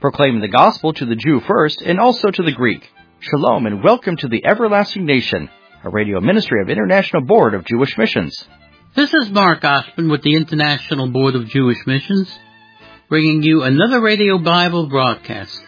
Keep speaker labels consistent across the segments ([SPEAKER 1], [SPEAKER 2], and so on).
[SPEAKER 1] proclaiming the gospel to the Jew first and also to the Greek. Shalom and welcome to the Everlasting Nation, a radio ministry of International Board of Jewish Missions.
[SPEAKER 2] This is Mark Oshman with the International Board of Jewish Missions, bringing you another Radio Bible broadcast.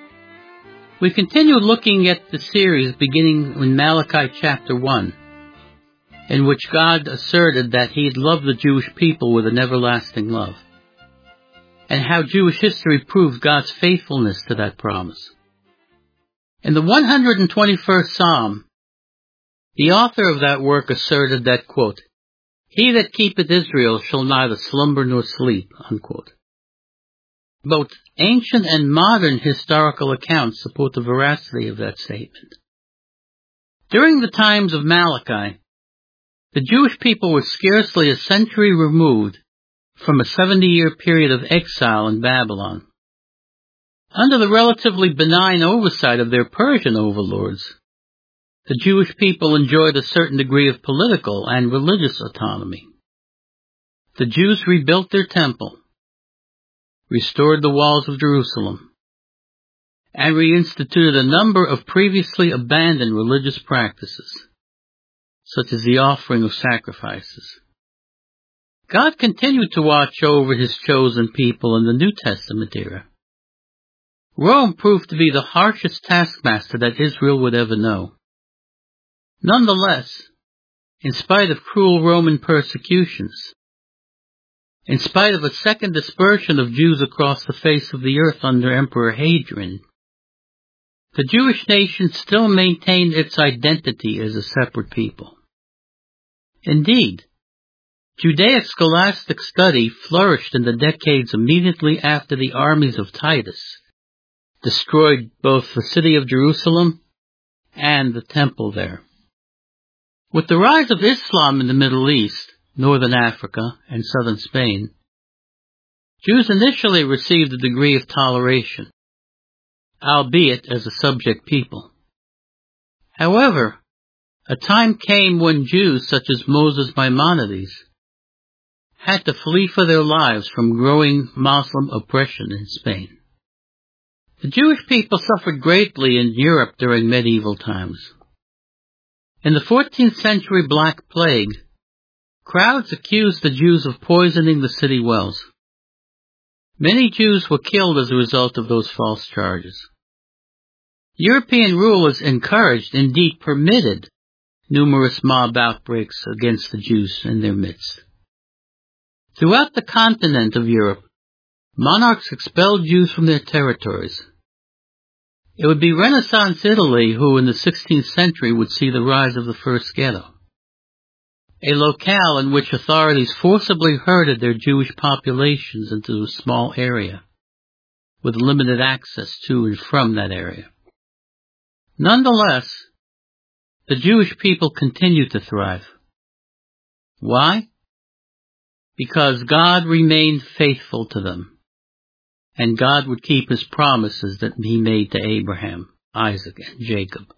[SPEAKER 2] We continue looking at the series beginning in Malachi chapter 1, in which God asserted that He had loved the Jewish people with an everlasting love, and how Jewish history proved God's faithfulness to that promise. In the 121st Psalm, the author of that work asserted that, quote, "He that keepeth Israel shall neither slumber nor sleep," unquote. Both ancient and modern historical accounts support the veracity of that statement. During the times of Malachi, the Jewish people were scarcely a century removed from a 70-year period of exile in Babylon. Under the relatively benign oversight of their Persian overlords, the Jewish people enjoyed a certain degree of political and religious autonomy. The Jews rebuilt their temple, restored the walls of Jerusalem, and reinstituted a number of previously abandoned religious practices, such as the offering of sacrifices. God continued to watch over His chosen people in the New Testament era. Rome proved to be the harshest taskmaster that Israel would ever know. Nonetheless, in spite of cruel Roman persecutions, in spite of a second dispersion of Jews across the face of the earth under Emperor Hadrian, the Jewish nation still maintained its identity as a separate people. Indeed, Judaic scholastic study flourished in the decades immediately after the armies of Titus destroyed both the city of Jerusalem and the temple there. With the rise of Islam in the Middle East, northern Africa, and southern Spain, Jews initially received a degree of toleration, albeit as a subject people. However, a time came when Jews such as Moses Maimonides had to flee for their lives from growing Muslim oppression in Spain. The Jewish people suffered greatly in Europe during medieval times. In the 14th century Black Plague, crowds accused the Jews of poisoning the city wells. Many Jews were killed as a result of those false charges. European rulers encouraged, indeed permitted, numerous mob outbreaks against the Jews in their midst. Throughout the continent of Europe, monarchs expelled Jews from their territories. It would be Renaissance Italy who in the 16th century would see the rise of the first ghetto, a locale in which authorities forcibly herded their Jewish populations into a small area, with limited access to and from that area. Nonetheless, the Jewish people continued to thrive. Why? Because God remained faithful to them, and God would keep His promises that He made to Abraham, Isaac, and Jacob.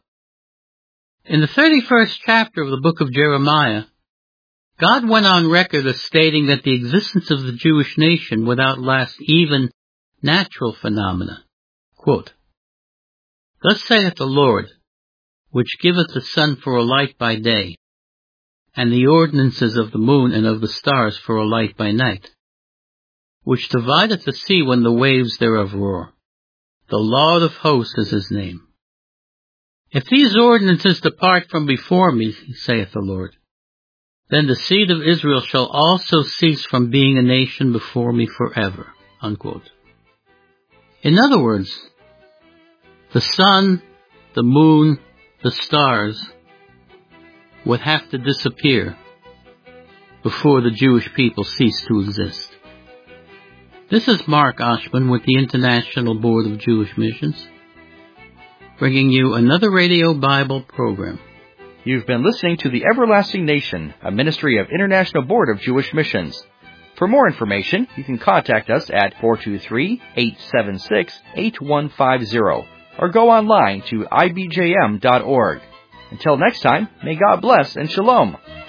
[SPEAKER 2] In the 31st chapter of the book of Jeremiah, God went on record as stating that the existence of the Jewish nation would outlast even natural phenomena. Quote, "Thus saith the Lord, which giveth the sun for a light by day, and the ordinances of the moon and of the stars for a light by night, which divideth the sea when the waves thereof roar. The Lord of hosts is His name. If these ordinances depart from before me, saith the Lord, then the seed of Israel shall also cease from being a nation before me forever." Unquote. In other words, the sun, the moon, the stars would have to disappear before the Jewish people cease to exist. This is Mark Oshman with the International Board of Jewish Missions, bringing you another Radio Bible program.
[SPEAKER 1] You've been listening to the Everlasting Nation, a ministry of International Board of Jewish Missions. For more information, you can contact us at 423-876-8150 or go online to ibjm.org. Until next time, may God bless and shalom.